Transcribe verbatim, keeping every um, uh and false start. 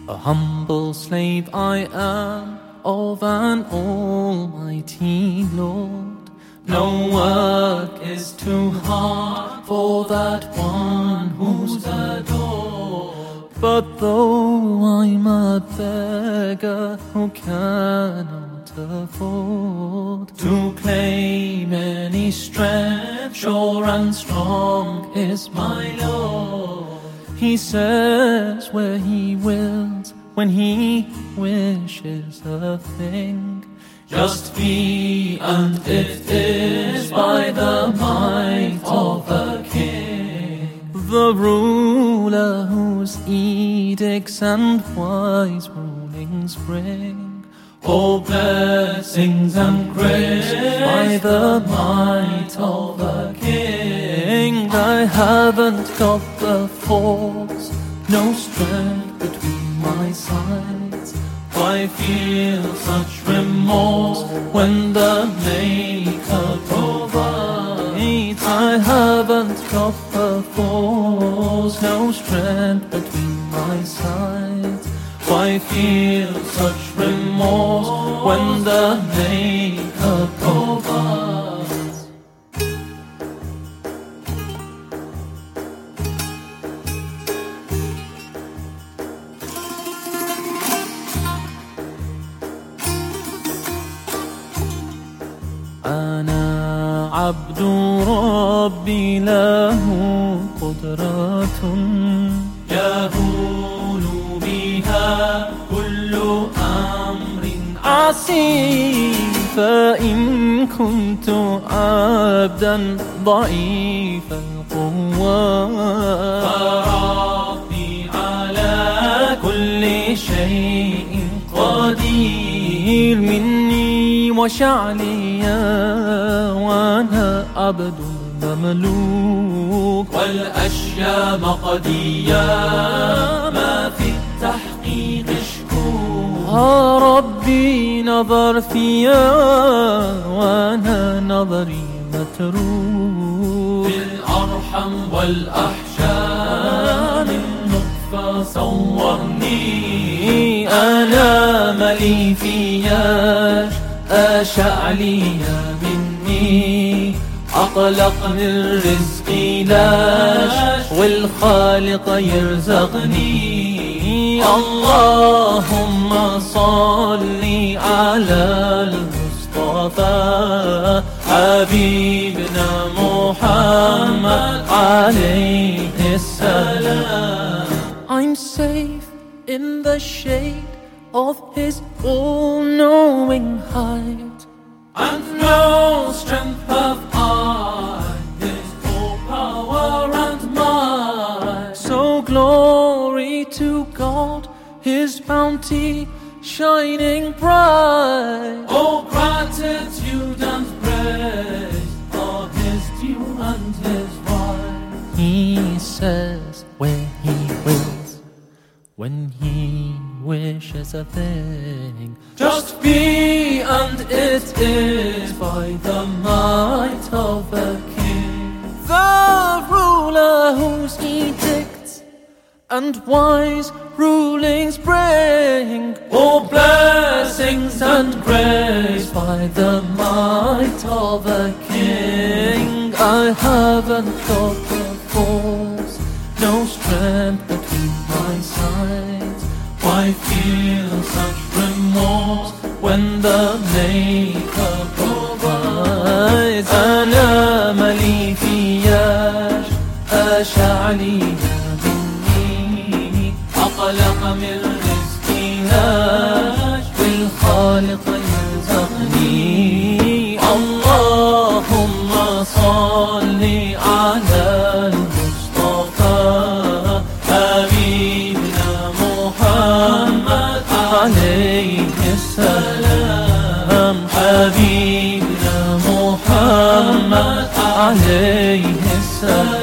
A humble slave I am of an almighty Lord. No work is too hard for that one who's adored. But though I'm a beggar who cannot afford to claim any strength, sure and strong is my Lord. He says where He wills, when He wishes a thing, just be, and it is by the might of a king. The ruler whose edicts and wise rulings bring all blessings and grace by the might of a king. I haven't got the force, no strength between my sides. Why feel such remorse when the Maker provides? I haven't got the force, no strength between my sides. Why feel such remorse when the Maker provides? أنا عبد ربي له قدرة يهون بها كل أمر عسير. فإن كنت عبدا ضعيف القوة فربي على كل شيء قدير. مني وشعلي وأنا عبد مملوك، والأشياء مقدية ما في التحقيق شكوك. ربي نظر فيا وأنا نظري متروك. بالأرحم والأحشاء من نطفة صورني. أنا ملي فياش أشعلي مني. أقلقني الرزق لاش والخالق يرزقني. اللهم صل على المصطفى حبيبنا محمد عليه السلام. I'm safe in the shade of His all-knowing height, and no strength have I, His all power and might. So glory to God, His bounty shining bright. Oh, gratitude and praise are His due and His right. He says where He wills, when He wishes a thing, just be, and it is by the might of a king. The ruler whose edicts and wise rulings bring all blessings and grace by the might of a king. I haven't got the force, no strength between my sides. Why feel such remorse when the Maker provides? أنا ملي فياش أشعلي مني. أقلق من رزقي لاش والخالق يرزقني. اللهم صل على المصطفى حبيبنا محمد عليه السلام. حبيبنا محمد عليه السلام.